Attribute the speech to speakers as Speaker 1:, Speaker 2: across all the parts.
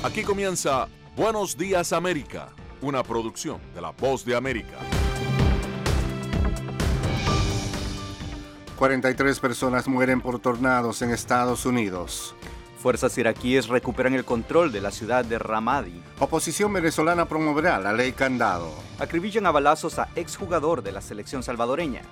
Speaker 1: Aquí comienza Buenos Días América, una producción de La Voz de América.
Speaker 2: 43 personas mueren por tornados en Estados Unidos.
Speaker 3: Fuerzas iraquíes recuperan el control de la ciudad de Ramadi.
Speaker 2: Oposición venezolana promoverá la ley Candado.
Speaker 3: Acribillan a balazos a exjugador de la selección salvadoreña.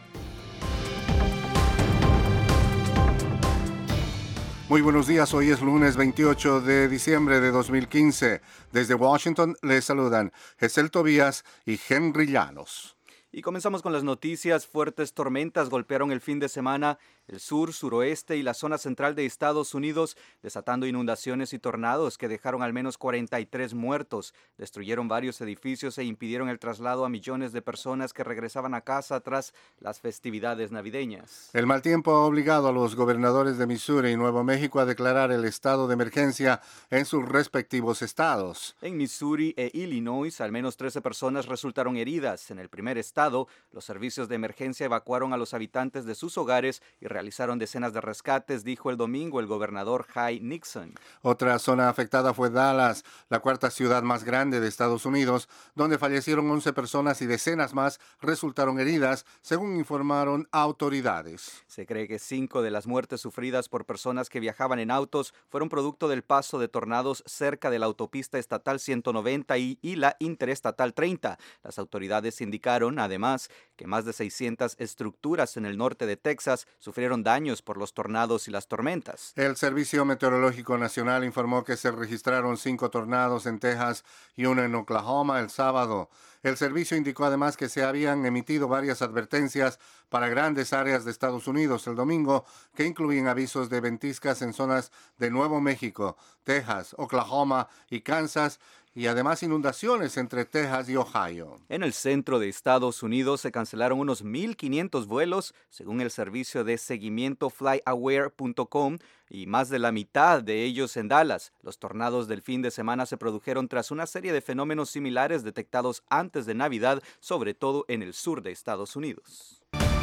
Speaker 2: Muy buenos días, hoy es lunes 28 de diciembre de 2015. Desde Washington les saludan Gesel Tobías y Henry Llanos.
Speaker 3: Y comenzamos con las noticias. Fuertes tormentas golpearon el fin de semana el sur, suroeste y la zona central de Estados Unidos, desatando inundaciones y tornados que dejaron al menos 43 muertos, destruyeron varios edificios e impidieron el traslado a millones de personas que regresaban a casa tras las festividades navideñas.
Speaker 2: El mal tiempo ha obligado a los gobernadores de Missouri y Nuevo México a declarar el estado de emergencia en sus respectivos estados.
Speaker 3: En Missouri e Illinois, al menos 13 personas resultaron heridas. En el primer estado, los servicios de emergencia evacuaron a los habitantes de sus hogares y realizaron decenas de rescates, dijo el domingo el gobernador Jay Nixon.
Speaker 2: Otra zona afectada fue Dallas, la cuarta ciudad más grande de Estados Unidos, donde fallecieron 11 personas y decenas más resultaron heridas, según informaron autoridades.
Speaker 3: Se cree que 5 de las muertes sufridas por personas que viajaban en autos fueron producto del paso de tornados cerca de la autopista estatal 190 y la interestatal 30. Las autoridades indicaron, además, que más de 600 estructuras en el norte de Texas sufrieron daños por los tornados y las tormentas.
Speaker 2: El Servicio Meteorológico Nacional informó que se registraron 5 tornados en Texas y uno en Oklahoma el sábado. El servicio indicó además que se habían emitido varias advertencias para grandes áreas de Estados Unidos el domingo, que incluyen avisos de ventiscas en zonas de Nuevo México, Texas, Oklahoma y Kansas, y además inundaciones entre Texas y Ohio.
Speaker 3: En el centro de Estados Unidos se cancelaron unos 1,500 vuelos, según el servicio de seguimiento flyaware.com, y más de la mitad de ellos en Dallas. Los tornados del fin de semana se produjeron tras una serie de fenómenos similares detectados antes de Navidad, sobre todo en el sur de Estados Unidos.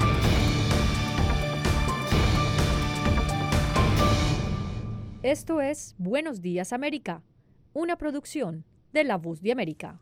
Speaker 4: Esto es Buenos Días América, una producción de La Voz de América.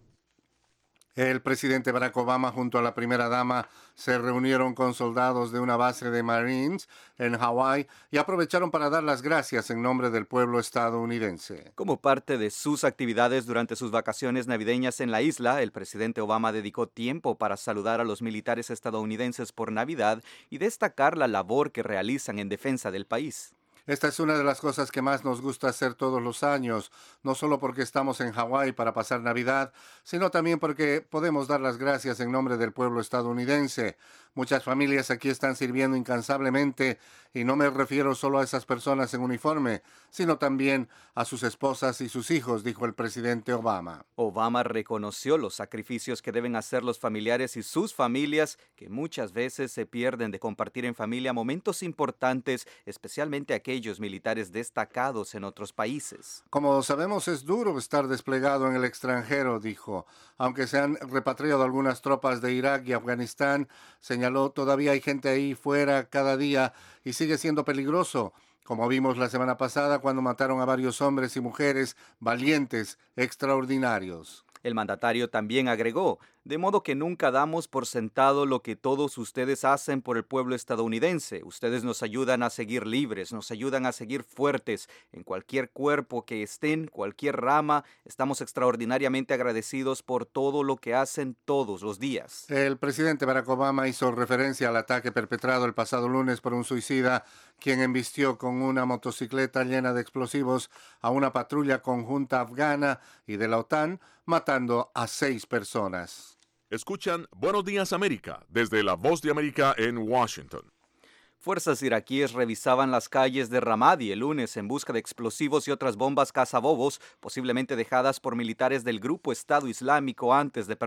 Speaker 2: El presidente Barack Obama junto a la primera dama se reunieron con soldados de una base de Marines en Hawái y aprovecharon para dar las gracias en nombre del pueblo estadounidense.
Speaker 3: Como parte de sus actividades durante sus vacaciones navideñas en la isla, el presidente Obama dedicó tiempo para saludar a los militares estadounidenses por Navidad y destacar la labor que realizan en defensa del país.
Speaker 2: Esta es una de las cosas que más nos gusta hacer todos los años, no solo porque estamos en Hawái para pasar Navidad, sino también porque podemos dar las gracias en nombre del pueblo estadounidense. Muchas familias aquí están sirviendo incansablemente y no me refiero solo a esas personas en uniforme, sino también a sus esposas y sus hijos, dijo el presidente Obama.
Speaker 3: Obama reconoció los sacrificios que deben hacer los familiares y sus familias, que muchas veces se pierden de compartir en familia momentos importantes, especialmente aquellos militares destacados en otros países.
Speaker 2: Como sabemos, es duro estar desplegado en el extranjero, dijo. Aunque se han repatriado algunas tropas de Irak y Afganistán, señaló, todavía hay gente ahí fuera cada día y sigue siendo peligroso, como vimos la semana pasada cuando mataron a varios hombres y mujeres valientes, extraordinarios.
Speaker 3: El mandatario también agregó, de modo que nunca damos por sentado lo que todos ustedes hacen por el pueblo estadounidense. Ustedes nos ayudan a seguir libres, nos ayudan a seguir fuertes. En cualquier cuerpo que estén, cualquier rama, estamos extraordinariamente agradecidos por todo lo que hacen todos los días.
Speaker 2: El presidente Barack Obama hizo referencia al ataque perpetrado el pasado lunes por un suicida, quien embistió con una motocicleta llena de explosivos a una patrulla conjunta afgana y de la OTAN, matando a 6 personas.
Speaker 1: Escuchan Buenos Días América desde La Voz de América en Washington.
Speaker 3: Fuerzas iraquíes revisaban las calles de Ramadi el lunes en busca de explosivos y otras bombas cazabobos, posiblemente dejadas por militares del grupo Estado Islámico antes de perder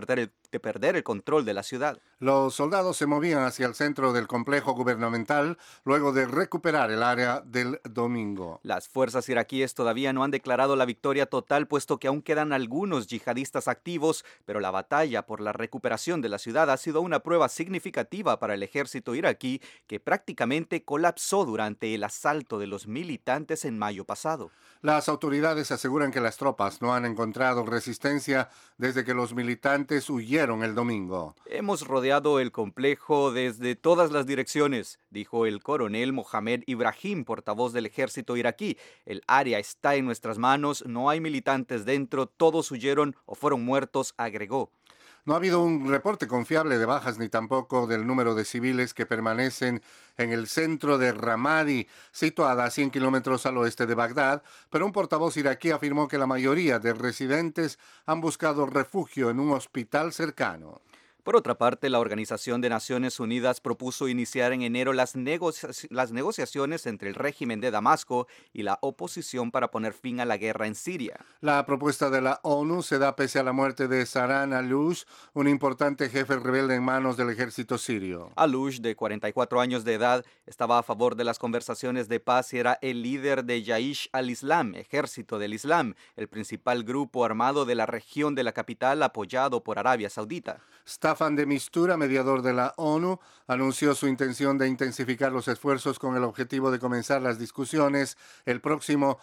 Speaker 3: perder el control de la ciudad.
Speaker 2: Los soldados se movían hacia el centro del complejo gubernamental luego de recuperar el área del domingo.
Speaker 3: Las fuerzas iraquíes todavía no han declarado la victoria total, puesto que aún quedan algunos yihadistas activos, pero la batalla por la recuperación de la ciudad ha sido una prueba significativa para el ejército iraquí, que prácticamente colapsó durante el asalto de los militantes en mayo pasado.
Speaker 2: Las autoridades aseguran que las tropas no han encontrado resistencia desde que los militantes huyeron el domingo.
Speaker 3: Hemos rodeado el complejo desde todas las direcciones, dijo el coronel Mohamed Ibrahim, portavoz del ejército iraquí. El área está en nuestras manos, no hay militantes dentro, todos huyeron o fueron muertos, agregó.
Speaker 2: No ha habido un reporte confiable de bajas ni tampoco del número de civiles que permanecen en el centro de Ramadi, situada a 100 kilómetros al oeste de Bagdad, pero un portavoz iraquí afirmó que la mayoría de residentes han buscado refugio en un hospital cercano.
Speaker 3: Por otra parte, la Organización de Naciones Unidas propuso iniciar en enero las negociaciones entre el régimen de Damasco y la oposición para poner fin a la guerra en Siria.
Speaker 2: La propuesta de la ONU se da pese a la muerte de Saran al-Aloush, un importante jefe rebelde en manos del ejército sirio.
Speaker 3: Aloush, de 44 años de edad, estaba a favor de las conversaciones de paz y era el líder de Jaish al-Islam, Ejército del Islam, el principal grupo armado de la región de la capital apoyado por Arabia Saudita.
Speaker 2: Staffan de Mistura, mediador de la ONU, anunció su intención de intensificar los esfuerzos con el objetivo de comenzar las discusiones el próximo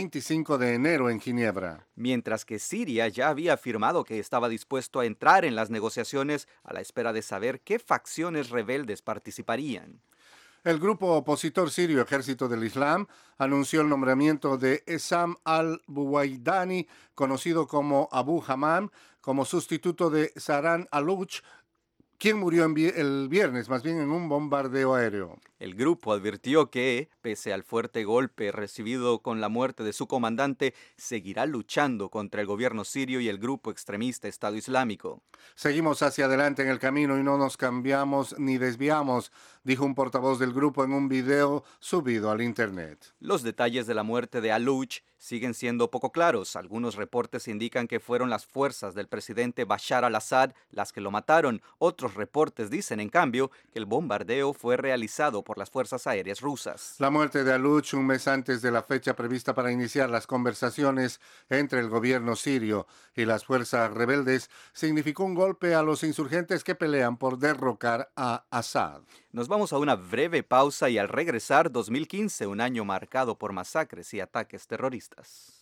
Speaker 2: 25 de enero en Ginebra.
Speaker 3: Mientras que Siria ya había afirmado que estaba dispuesto a entrar en las negociaciones a la espera de saber qué facciones rebeldes participarían.
Speaker 2: El grupo opositor sirio Ejército del Islam anunció el nombramiento de Essam al-Buwaidani, conocido como Abu Hammam, como sustituto de Saran al-Aloush, quien murió el viernes, más bien en un bombardeo aéreo.
Speaker 3: El grupo advirtió que, pese al fuerte golpe recibido con la muerte de su comandante, seguirá luchando contra el gobierno sirio y el grupo extremista Estado Islámico.
Speaker 2: Seguimos hacia adelante en el camino y no nos cambiamos ni desviamos, dijo un portavoz del grupo en un video subido al Internet.
Speaker 3: Los detalles de la muerte de Aloush siguen siendo poco claros. Algunos reportes indican que fueron las fuerzas del presidente Bashar al-Assad las que lo mataron. Otros reportes dicen, en cambio, que el bombardeo fue realizado por las fuerzas aéreas rusas.
Speaker 2: La muerte de Aloush, un mes antes de la fecha prevista para iniciar las conversaciones entre el gobierno sirio y las fuerzas rebeldes, significó un golpe a los insurgentes que pelean por derrocar a Assad.
Speaker 3: Nos vamos a una breve pausa y al regresar, 2015, un año marcado por masacres y ataques terroristas.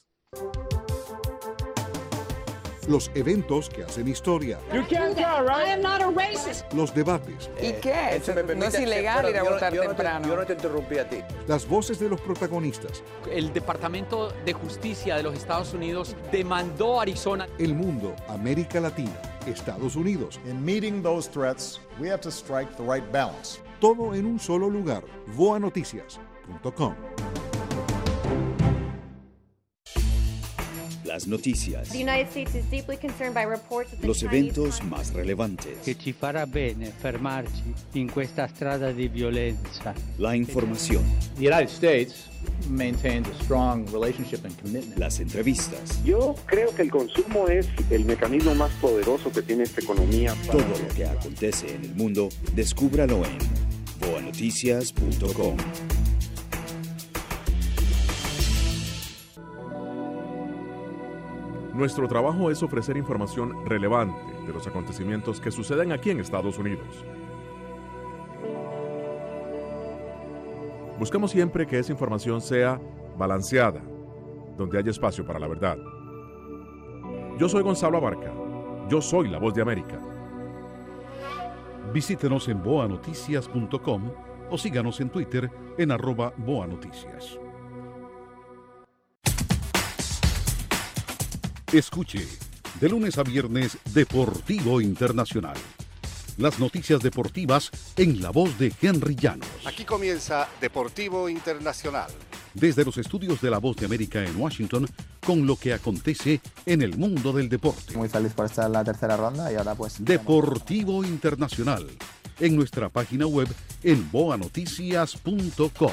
Speaker 5: Los eventos que hacen historia. Los debates.
Speaker 6: ¿Y qué? No es ilegal ir a votar temprano.
Speaker 7: Yo no te interrumpí a ti.
Speaker 5: Las voces de los protagonistas.
Speaker 8: El Departamento de Justicia de los Estados Unidos demandó a Arizona.
Speaker 5: El mundo, América Latina, Estados Unidos.
Speaker 9: In meeting those threats, we have to strike the right balance.
Speaker 5: Todo en un solo lugar. Boanoticias.com.
Speaker 10: Las noticias, los eventos más relevantes,
Speaker 11: che ci farà bene fermarci in questa strada di violenza.
Speaker 10: La información,
Speaker 12: The United States maintains a strong relationship and commitment.
Speaker 10: Las entrevistas.
Speaker 13: Yo creo que el consumo es el mecanismo más poderoso que tiene esta economía.
Speaker 10: Todo lo que acontece en el mundo, descúbralo en boanoticias.com.
Speaker 1: Nuestro trabajo es ofrecer información relevante de los acontecimientos que suceden aquí en Estados Unidos. Buscamos siempre que esa información sea balanceada, donde haya espacio para la verdad. Yo soy Gonzalo Abarca. Yo soy la Voz de América.
Speaker 5: Visítenos en boanoticias.com o síganos en Twitter en @boanoticias. Escuche, de lunes a viernes, Deportivo Internacional. Las noticias deportivas en la voz de Henry Llanos.
Speaker 2: Aquí comienza Deportivo Internacional.
Speaker 5: Desde los estudios de La Voz de América en Washington, con lo que acontece en el mundo del deporte.
Speaker 14: Muy feliz por estar en la tercera ronda y ahora pues...
Speaker 5: Deportivo Internacional, en nuestra página web en boanoticias.com.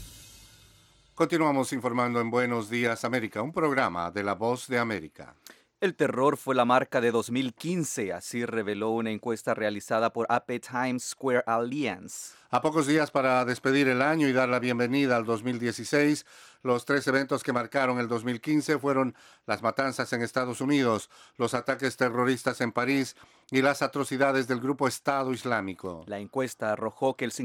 Speaker 2: Continuamos informando en Buenos Días América, un programa de La Voz de América.
Speaker 3: El terror fue la marca de 2015, así reveló una encuesta realizada por AP Times Square Alliance.
Speaker 2: A pocos días para despedir el año y dar la bienvenida al 2016, los 3 eventos que marcaron el 2015 fueron las matanzas en Estados Unidos, los ataques terroristas en París y las atrocidades del grupo Estado Islámico.
Speaker 3: La encuesta arrojó que el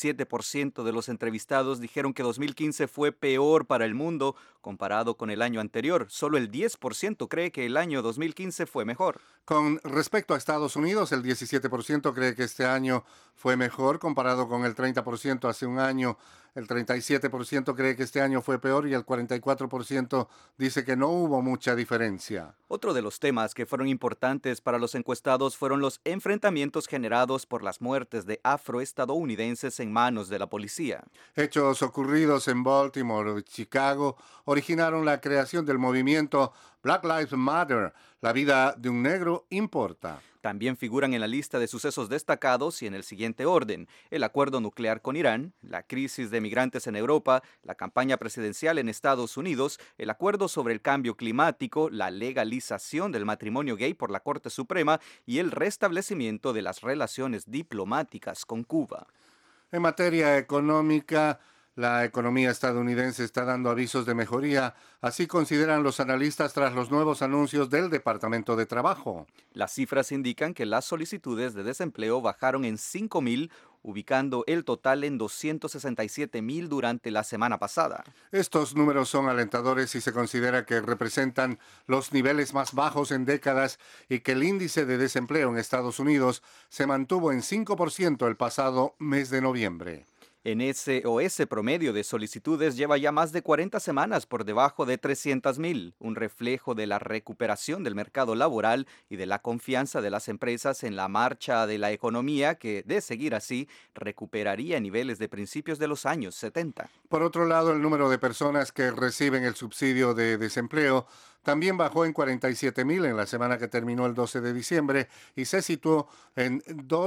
Speaker 3: 57% de los entrevistados dijeron que 2015 fue peor para el mundo comparado con el año anterior. Solo el 10% cree que el año 2015 fue mejor.
Speaker 2: Con respecto a Estados Unidos, el 17% cree que este año fue mejor comparado con el 30% hace un año. El 37% cree que este año fue peor y el 44% dice que no hubo mucha diferencia.
Speaker 3: Otro de los temas que fueron importantes para los encuestados fueron los enfrentamientos generados por las muertes de afroestadounidenses en manos de la policía.
Speaker 2: Hechos ocurridos en Baltimore y Chicago originaron la creación del movimiento Black Lives Matter. La vida de un negro importa.
Speaker 3: También figuran en la lista de sucesos destacados y en el siguiente orden: el acuerdo nuclear con Irán, la crisis de migrantes en Europa, la campaña presidencial en Estados Unidos, el acuerdo sobre el cambio climático, la legalización del matrimonio gay por la Corte Suprema y el restablecimiento de las relaciones diplomáticas con Cuba.
Speaker 2: En materia económica, la economía estadounidense está dando avisos de mejoría, así consideran los analistas tras los nuevos anuncios del Departamento de Trabajo.
Speaker 3: Las cifras indican que las solicitudes de desempleo bajaron en 5,000, ubicando el total en 267,000 durante la semana pasada.
Speaker 2: Estos números son alentadores si se considera que representan los niveles más bajos en décadas y que el índice de desempleo en Estados Unidos se mantuvo en 5% el pasado mes de noviembre.
Speaker 3: En ese promedio de solicitudes lleva ya más de 40 semanas por debajo de 300,000, un reflejo de la recuperación del mercado laboral y de la confianza de las empresas en la marcha de la economía que, de seguir así, recuperaría niveles de principios de los años 70.
Speaker 2: Por otro lado, el número de personas que reciben el subsidio de desempleo también bajó en 47,000 en la semana que terminó el 12 de diciembre y se situó en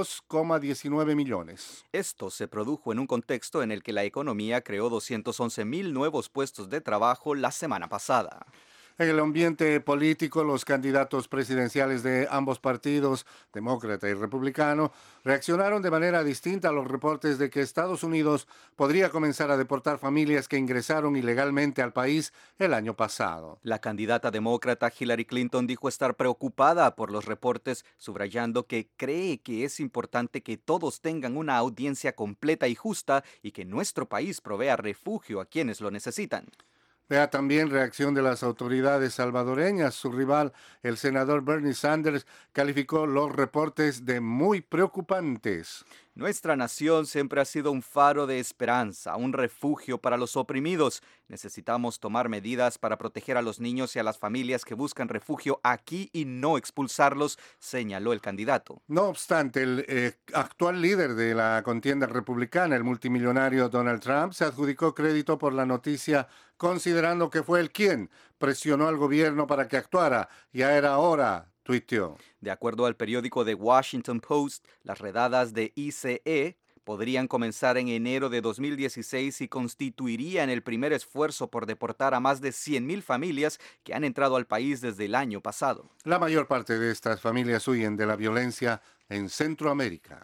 Speaker 2: 2,19 millones.
Speaker 3: Esto se produjo en un contexto en el que la economía creó 211,000 nuevos puestos de trabajo la semana pasada.
Speaker 2: En el ambiente político, los candidatos presidenciales de ambos partidos, demócrata y republicano, reaccionaron de manera distinta a los reportes de que Estados Unidos podría comenzar a deportar familias que ingresaron ilegalmente al país el año pasado.
Speaker 3: La candidata demócrata Hillary Clinton dijo estar preocupada por los reportes, subrayando que cree que es importante que todos tengan una audiencia completa y justa y que nuestro país provea refugio a quienes lo necesitan.
Speaker 2: Vea también reacción de las autoridades salvadoreñas. Su rival, el senador Bernie Sanders, calificó los reportes de muy preocupantes.
Speaker 3: Nuestra nación siempre ha sido un faro de esperanza, un refugio para los oprimidos. Necesitamos tomar medidas para proteger a los niños y a las familias que buscan refugio aquí y no expulsarlos, señaló el candidato.
Speaker 2: No obstante, el actual líder de la contienda republicana, el multimillonario Donald Trump, se adjudicó crédito por la noticia, considerando que fue él quien presionó al gobierno para que actuara. Ya era hora, tuiteó.
Speaker 3: De acuerdo al periódico The Washington Post, las redadas de ICE podrían comenzar en enero de 2016 y constituirían el primer esfuerzo por deportar a más de 100,000 familias que han entrado al país desde el año pasado.
Speaker 2: La mayor parte de estas familias huyen de la violencia en Centroamérica.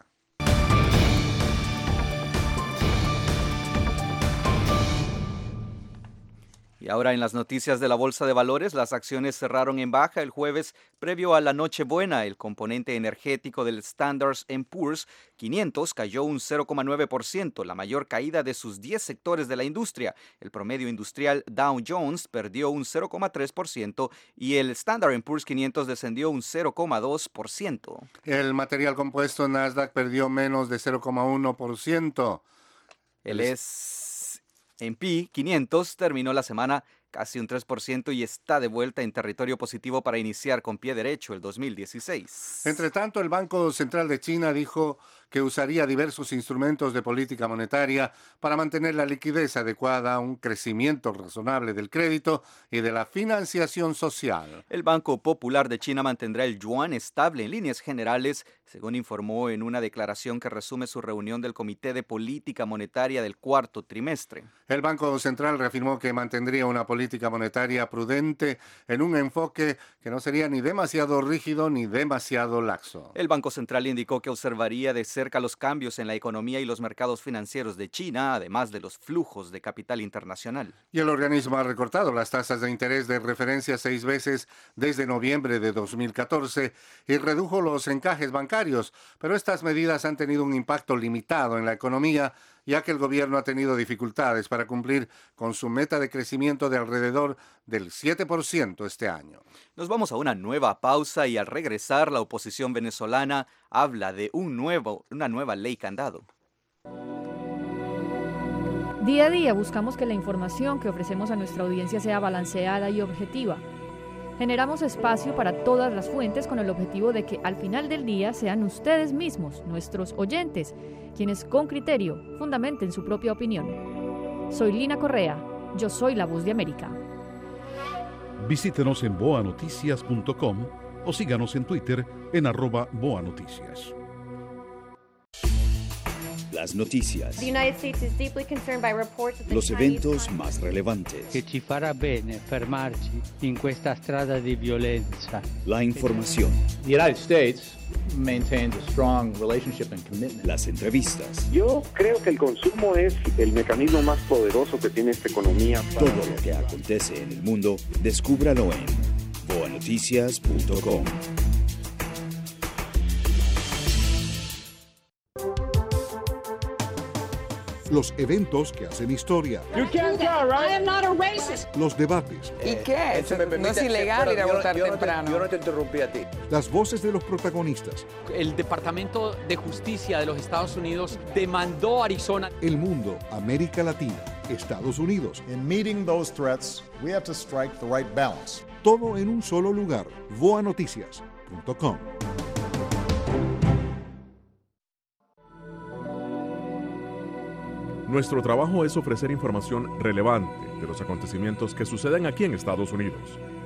Speaker 3: Y ahora en las noticias de la Bolsa de Valores, las acciones cerraron en baja el jueves previo a la Nochebuena. El componente energético del Standard & Poor's 500 cayó un 0,9%, la mayor caída de sus 10 sectores de la industria. El promedio industrial Dow Jones perdió un 0,3% y el Standard & Poor's 500 descendió un 0,2%.
Speaker 2: El material compuesto Nasdaq perdió menos de 0,1%.
Speaker 3: El S&P 500 terminó la semana casi un 3% y está de vuelta en territorio positivo para iniciar con pie derecho el 2016.
Speaker 2: Entre tanto, el Banco Central de China dijo que usaría diversos instrumentos de política monetaria para mantener la liquidez adecuada, un crecimiento razonable del crédito y de la financiación social.
Speaker 3: El Banco Popular de China mantendrá el yuan estable en líneas generales, según informó en una declaración que resume su reunión del Comité de Política Monetaria del cuarto trimestre.
Speaker 2: El Banco Central reafirmó que mantendría una política monetaria prudente en un enfoque que no sería ni demasiado rígido ni demasiado laxo.
Speaker 3: El Banco Central indicó que observaría de cerca los cambios en la economía y los mercados financieros de China, además de los flujos de capital internacional.
Speaker 2: Y el organismo ha recortado las tasas de interés de referencia 6 veces desde noviembre de 2014 y redujo los encajes bancarios, pero estas medidas han tenido un impacto limitado en la economía, ya que el gobierno ha tenido dificultades para cumplir con su meta de crecimiento de alrededor del 7% este año.
Speaker 3: Nos vamos a una nueva pausa y al regresar la oposición venezolana habla de una nueva ley candado.
Speaker 4: Día a día buscamos que la información que ofrecemos a nuestra audiencia sea balanceada y objetiva. Generamos espacio para todas las fuentes con el objetivo de que al final del día sean ustedes mismos, nuestros oyentes, quienes con criterio fundamenten su propia opinión. Soy Lina Correa, yo soy la Voz de América.
Speaker 5: Visítenos en boanoticias.com o síganos en Twitter en @boanoticias.
Speaker 10: Las noticias, los eventos más relevantes,
Speaker 11: che ci farà bene fermarci in questa strada di violenza.
Speaker 10: La información,
Speaker 12: The United States maintains a strong relationship and commitment.
Speaker 10: Las entrevistas.
Speaker 13: Yo creo que el consumo es el mecanismo más poderoso que tiene esta economía.
Speaker 10: Todo lo que acontece en el mundo, descúbralo en boanoticias.com.
Speaker 7: Los eventos que hacen historia. Los debates.
Speaker 6: ¿Y qué? No es ilegal ir a votar temprano.
Speaker 15: Yo no te interrumpí a ti.
Speaker 7: Las voces de los protagonistas.
Speaker 8: El Departamento de Justicia de los Estados Unidos demandó a Arizona.
Speaker 7: El mundo, América Latina, Estados Unidos.
Speaker 9: In meeting those threats, we have to strike the right balance.
Speaker 7: Todo en un solo lugar. boanoticias.com.
Speaker 1: Nuestro trabajo es ofrecer información relevante de los acontecimientos que suceden aquí en Estados Unidos.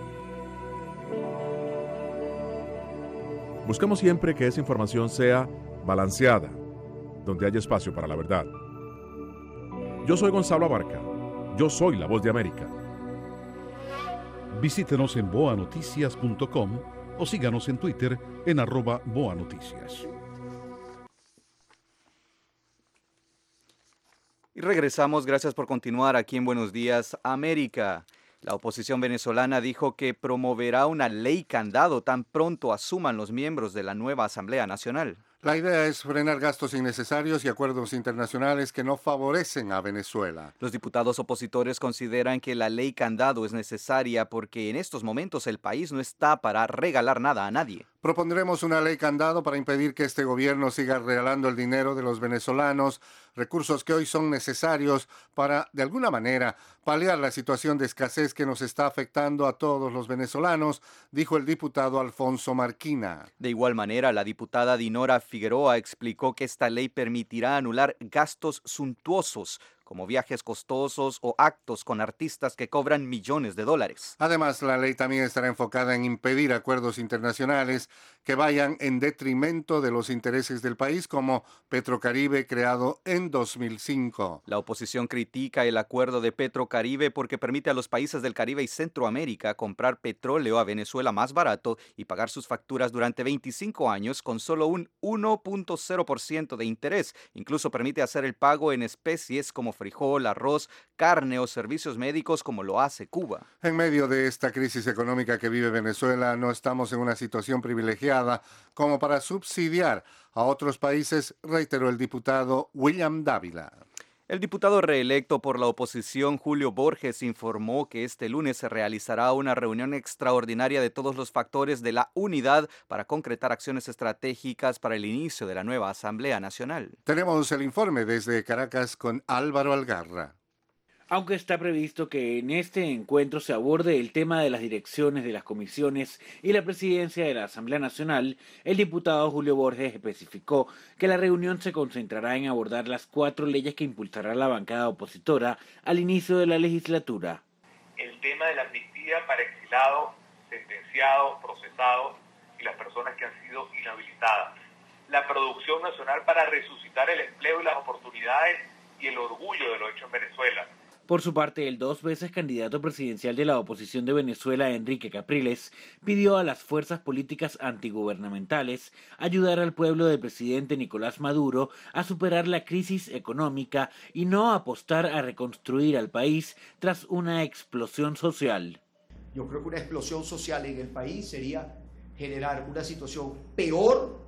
Speaker 1: Buscamos siempre que esa información sea balanceada, donde haya espacio para la verdad. Yo soy Gonzalo Abarca. Yo soy la Voz de América.
Speaker 5: Visítenos en boanoticias.com o síganos en Twitter en @boanoticias.
Speaker 3: Y regresamos, gracias por continuar aquí en Buenos Días América. La oposición venezolana dijo que promoverá una ley candado tan pronto asuman los miembros de la nueva Asamblea Nacional.
Speaker 2: La idea es frenar gastos innecesarios y acuerdos internacionales que no favorecen a Venezuela.
Speaker 3: Los diputados opositores consideran que la ley candado es necesaria porque en estos momentos el país no está para regalar nada a nadie.
Speaker 2: Propondremos una ley candado para impedir que este gobierno siga regalando el dinero de los venezolanos, recursos que hoy son necesarios para, de alguna manera, paliar la situación de escasez que nos está afectando a todos los venezolanos, dijo el diputado Alfonso Marquina.
Speaker 3: De igual manera, la diputada Dinora Figueroa explicó que esta ley permitirá anular gastos suntuosos, como viajes costosos o actos con artistas que cobran millones de dólares.
Speaker 2: Además, la ley también estará enfocada en impedir acuerdos internacionales que vayan en detrimento de los intereses del país, como Petrocaribe, creado en 2005.
Speaker 3: La oposición critica el acuerdo de Petrocaribe porque permite a los países del Caribe y Centroamérica comprar petróleo a Venezuela más barato y pagar sus facturas durante 25 años con solo un 1.0% de interés. Incluso permite hacer el pago en especies como frijol, arroz, carne o servicios médicos como lo hace Cuba.
Speaker 2: En medio de esta crisis económica que vive Venezuela, no estamos en una situación privilegiada como para subsidiar a otros países, reiteró el diputado William Dávila.
Speaker 3: El diputado reelecto por la oposición, Julio Borges, informó que este lunes se realizará una reunión extraordinaria de todos los factores de la unidad para concretar acciones estratégicas para el inicio de la nueva Asamblea Nacional.
Speaker 2: Tenemos el informe desde Caracas con Álvaro Algarra.
Speaker 15: Aunque está previsto que en este encuentro se aborde el tema de las direcciones de las comisiones y la presidencia de la Asamblea Nacional, el diputado Julio Borges especificó que la reunión se concentrará en abordar las 4 leyes que impulsará la bancada opositora al inicio de la legislatura.
Speaker 16: El tema de la amnistía para exilados, sentenciados, procesados y las personas que han sido inhabilitadas. La producción nacional para resucitar el empleo y las oportunidades y el orgullo de lo hecho en Venezuela.
Speaker 15: Por su parte, el 2 veces candidato presidencial de la oposición de Venezuela, Enrique Capriles, pidió a las fuerzas políticas antigubernamentales ayudar al pueblo del presidente Nicolás Maduro a superar la crisis económica y no apostar a reconstruir al país tras una explosión social.
Speaker 17: Yo creo que una explosión social en el país sería generar una situación peor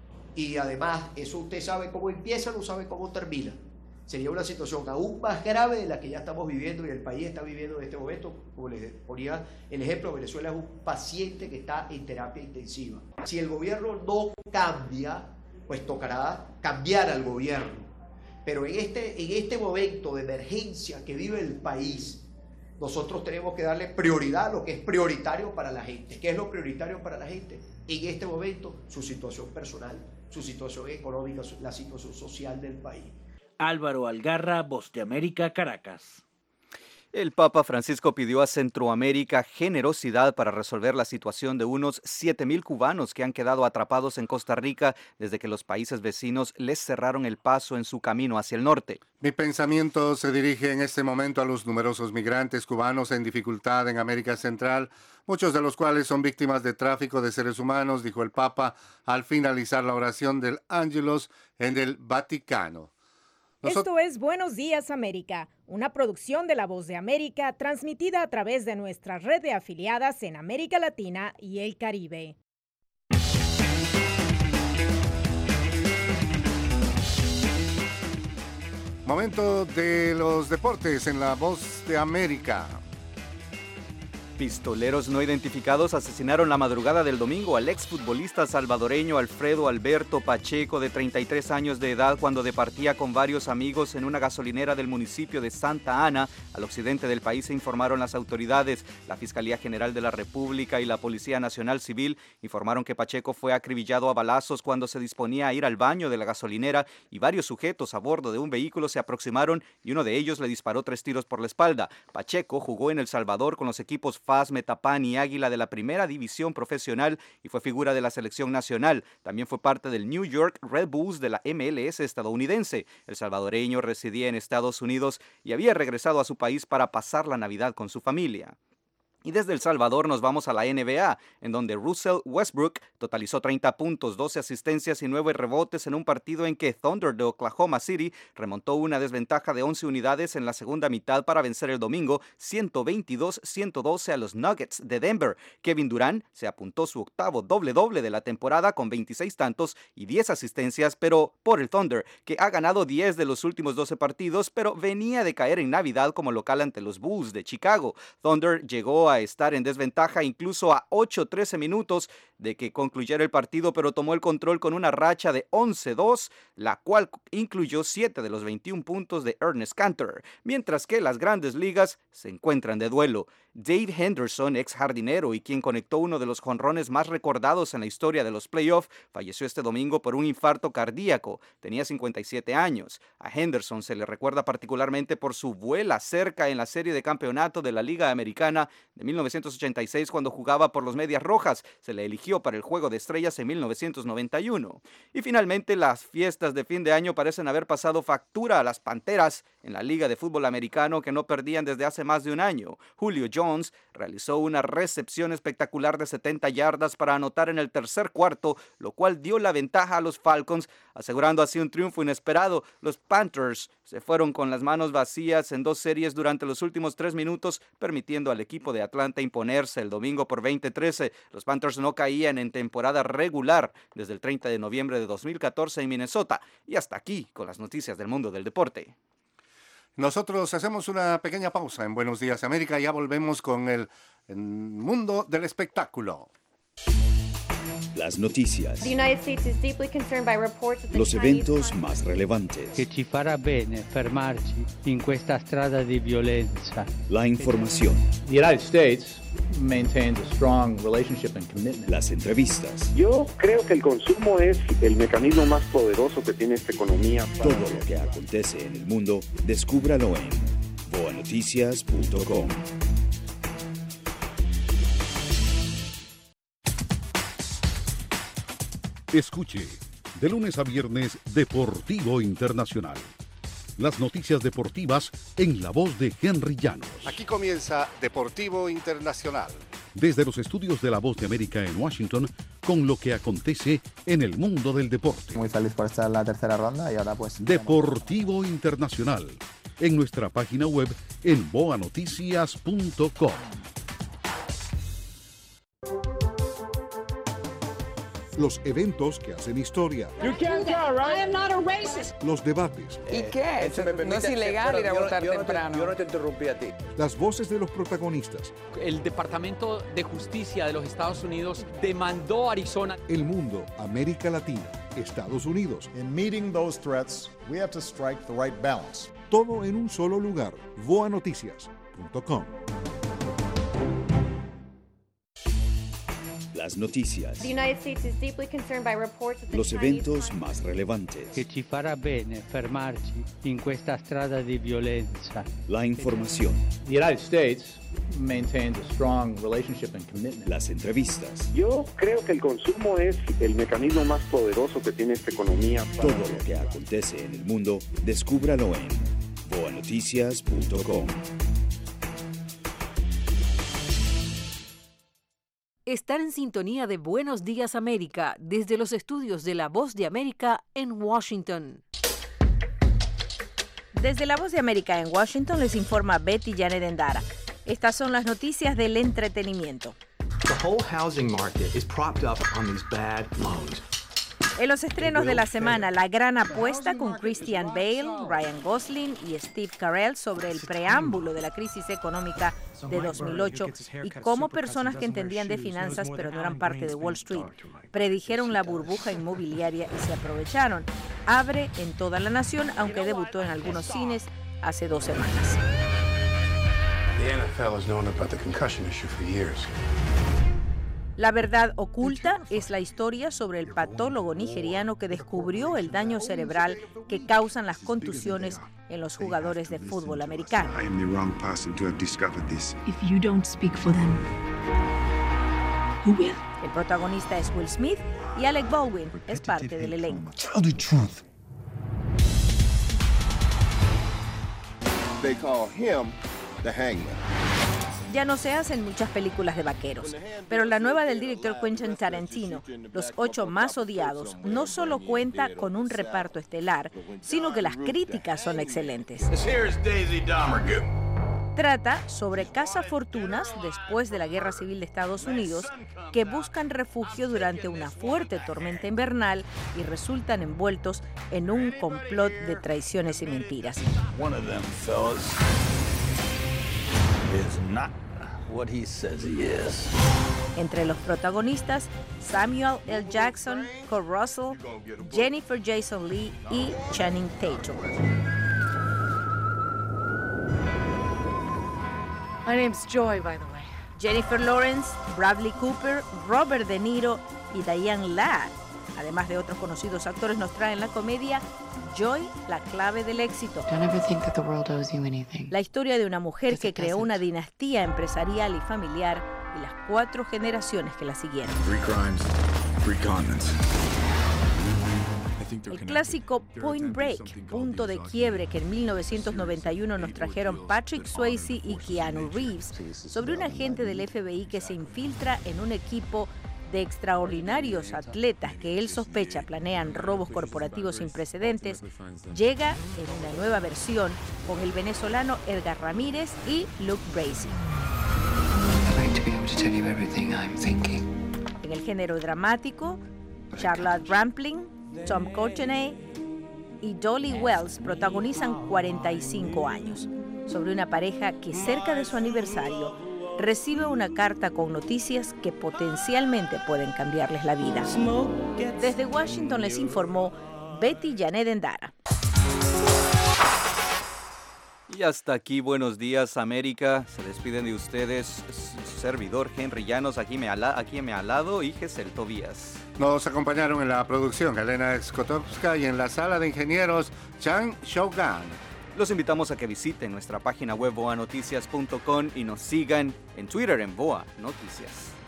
Speaker 17: y además eso usted sabe cómo empieza, no sabe cómo termina. Sería una situación aún más grave de la que ya estamos viviendo y el país está viviendo en este momento. Como les ponía el ejemplo, Venezuela es un paciente que está en terapia intensiva. Si el gobierno no cambia, pues tocará cambiar al gobierno. Pero en este momento de emergencia que vive el país, nosotros tenemos que darle prioridad a lo que es prioritario para la gente. ¿Qué es lo prioritario para la gente? En este momento, su situación personal, su situación económica, la situación social del país.
Speaker 15: Álvaro Algarra, Voz de América, Caracas.
Speaker 3: El Papa Francisco pidió a Centroamérica generosidad para resolver la situación de unos 7,000 cubanos que han quedado atrapados en Costa Rica desde que los países vecinos les cerraron el paso en su camino hacia el norte.
Speaker 2: Mi pensamiento se dirige en este momento a los numerosos migrantes cubanos en dificultad en América Central, muchos de los cuales son víctimas de tráfico de seres humanos, dijo el Papa al finalizar la oración del Ángelus en el Vaticano.
Speaker 18: Esto es Buenos Días América, una producción de La Voz de América transmitida a través de nuestra red de afiliadas en América Latina y el Caribe.
Speaker 2: Momento de los deportes en La Voz de América.
Speaker 3: Pistoleros no identificados asesinaron la madrugada del domingo al exfutbolista salvadoreño Alfredo Alberto Pacheco, de 33 años de edad, cuando departía con varios amigos en una gasolinera del municipio de Santa Ana, al occidente del país, se informaron las autoridades. La Fiscalía General de la República y la Policía Nacional Civil informaron que Pacheco fue acribillado a balazos cuando se disponía a ir al baño de la gasolinera y varios sujetos a bordo de un vehículo se aproximaron y uno de ellos le disparó 3 tiros por la espalda. Pacheco jugó en El Salvador con los equipos FAS, Metapán y Águila de la primera división profesional y fue figura de la selección nacional. También fue parte del New York Red Bulls de la MLS estadounidense. El salvadoreño residía en Estados Unidos y había regresado a su país para pasar la Navidad con su familia. Y desde El Salvador nos vamos a la NBA, en donde Russell Westbrook totalizó 30 puntos, 12 asistencias y 9 rebotes en un partido en que Thunder de Oklahoma City remontó una desventaja de 11 unidades en la segunda mitad para vencer el domingo 122-112 a los Nuggets de Denver. Kevin Durant se apuntó su octavo doble-doble de la temporada con 26 tantos y 10 asistencias, pero por el Thunder, que ha ganado 10 de los últimos 12 partidos, pero venía de caer en Navidad como local ante los Bulls de Chicago. Thunder llegó a estar en desventaja incluso a 8-13 minutos de que concluyera el partido, pero tomó el control con una racha de 11-2, la cual incluyó 7 de los 21 puntos de Ernest Cantor, mientras que las grandes ligas se encuentran de duelo. Dave Henderson, ex jardinero y quien conectó uno de los jonrones más recordados en la historia de los playoffs, falleció este domingo por un infarto cardíaco. Tenía 57 años. A Henderson se le recuerda particularmente por su vuela cerca en la serie de campeonato de la Liga Americana de 1986, cuando jugaba por los Medias Rojas. Se le eligió para el Juego de Estrellas en 1991. Y finalmente, las fiestas de fin de año parecen haber pasado factura a las Panteras en la Liga de Fútbol Americano, que no perdían desde hace más de un año. Julio Jones realizó una recepción espectacular de 70 yardas para anotar en el tercer cuarto, lo cual dio la ventaja a los Falcons, asegurando así un triunfo inesperado. Los Panthers se fueron con las manos vacías en 2 series durante los últimos 3 minutos, permitiendo al equipo de Atlanta imponerse el domingo por 20-13. Los Panthers no caían en temporada regular desde el 30 de noviembre de 2014 en Minnesota. Y hasta aquí con las noticias del mundo del deporte.
Speaker 2: Nosotros hacemos una pequeña pausa en Buenos Días América y ya volvemos con el mundo del espectáculo.
Speaker 10: Las noticias. Los eventos más relevantes.
Speaker 11: Che ci farà bene fermarci in questa strada di violenza.
Speaker 10: La información.
Speaker 12: The United States maintains a strong relationship and commitment.
Speaker 10: Las entrevistas.
Speaker 13: Yo creo que el consumo es el mecanismo más poderoso que tiene esta economía.
Speaker 10: Todo lo que acontece en el mundo, descúbralo en boanoticias.com.
Speaker 5: Escuche, de lunes a viernes, Deportivo Internacional. Las noticias deportivas en la voz de Henry Llanos.
Speaker 2: Aquí comienza Deportivo Internacional.
Speaker 5: Desde los estudios de La Voz de América en Washington, con lo que acontece en el mundo del deporte.
Speaker 14: Muy feliz por estar en la tercera ronda y ahora pues...
Speaker 5: Deportivo Internacional, en nuestra página web en boanoticias.com.
Speaker 7: Los eventos que hacen historia. Los debates.
Speaker 6: ¿Y qué? No es ilegal ir a votar temprano.
Speaker 19: Yo no te interrumpí a ti.
Speaker 7: Las voces de los protagonistas.
Speaker 8: El Departamento de Justicia de los Estados Unidos demandó a Arizona.
Speaker 7: El mundo, América Latina, Estados Unidos.
Speaker 9: In meeting those threats, we have to strike the right balance.
Speaker 7: Todo en un solo lugar. boanoticias.com.
Speaker 10: Las noticias. Los eventos más relevantes.
Speaker 11: Che ci farà bene fermarci in questa strada di violenza.
Speaker 10: La información.
Speaker 12: The United States maintains a strong relationship and commitment.
Speaker 10: Las entrevistas.
Speaker 13: Yo creo que el consumo es el mecanismo más poderoso que tiene esta economía.
Speaker 10: Todo lo que acontece en el mundo, descúbralo en boanoticias.com.
Speaker 20: Están en sintonía de Buenos Días América desde los estudios de La Voz de América en Washington.
Speaker 18: Desde La Voz de América en Washington les informa Betty Janet Endara. Estas son las noticias del entretenimiento.
Speaker 21: The whole housing market is propped up on these bad loans.
Speaker 18: En los estrenos de la semana, La Gran Apuesta con Christian Bale, Ryan Gosling y Steve Carell sobre el preámbulo de la crisis económica de 2008 y cómo personas que entendían de finanzas pero no eran parte de Wall Street predijeron la burbuja inmobiliaria y se aprovecharon. Abre en toda la nación, aunque debutó en algunos cines hace 2 semanas.
Speaker 22: The NFL has known about the concussion issue for years.
Speaker 18: La verdad oculta es la historia sobre el patólogo nigeriano que descubrió el daño cerebral que causan las contusiones en los jugadores de fútbol americano.
Speaker 22: I am the wrong person to have discovered this.
Speaker 23: If you don't speak for them, who will?
Speaker 18: El protagonista es Will Smith y Alec Baldwin es parte del elenco.
Speaker 22: Tell the truth.
Speaker 19: They call him the hangman.
Speaker 18: Ya no se hacen muchas películas de vaqueros, pero la nueva del director Quentin Tarantino, Los 8 más odiados, no solo cuenta con un reparto estelar, sino que las críticas son excelentes. Trata sobre cazafortunas después de la Guerra Civil de Estados Unidos que buscan refugio durante una fuerte tormenta invernal y resultan envueltos en un complot de traiciones y mentiras.
Speaker 24: What he says he is.
Speaker 18: Entre los protagonistas, Samuel L. Jackson, Kurt Russell, Jennifer Jason Leigh y Channing Tatum.
Speaker 23: My name's Joy, by the way.
Speaker 18: Jennifer Lawrence, Bradley Cooper, Robert De Niro y Diane Ladd, además de otros conocidos actores, nos traen la comedia Joy, la clave del éxito.
Speaker 23: Don't ever think that the world owes you anything.
Speaker 18: La historia de una mujer que creó una dinastía empresarial y familiar y las 4 generaciones que la siguieron.
Speaker 22: 3 crimes, 3 continents.
Speaker 18: El clásico Point Break, punto de quiebre, que en 1991 nos trajeron Patrick Swayze y Keanu Reeves, sobre un agente del FBI que se infiltra en un equipo de extraordinarios atletas que él sospecha planean robos corporativos sin precedentes, llega en una nueva versión con el venezolano Edgar Ramírez y Luke Bracey. En el género dramático, Charlotte Rampling, Tom Courtenay y Dolly Wells protagonizan 45 años, sobre una pareja que cerca de su aniversario recibe una carta con noticias que potencialmente pueden cambiarles la vida. Desde Washington les informó Betty Janet Endara.
Speaker 3: Y hasta aquí, buenos días, América. Se despiden de ustedes su servidor Henry Llanos, aquí a mi lado, y Gesel Tobías.
Speaker 2: Nos acompañaron en la producción Elena Skotowska y en la sala de ingenieros Chang Shougan.
Speaker 3: Los invitamos a que visiten nuestra página web voanoticias.com y nos sigan en Twitter en Voa Noticias.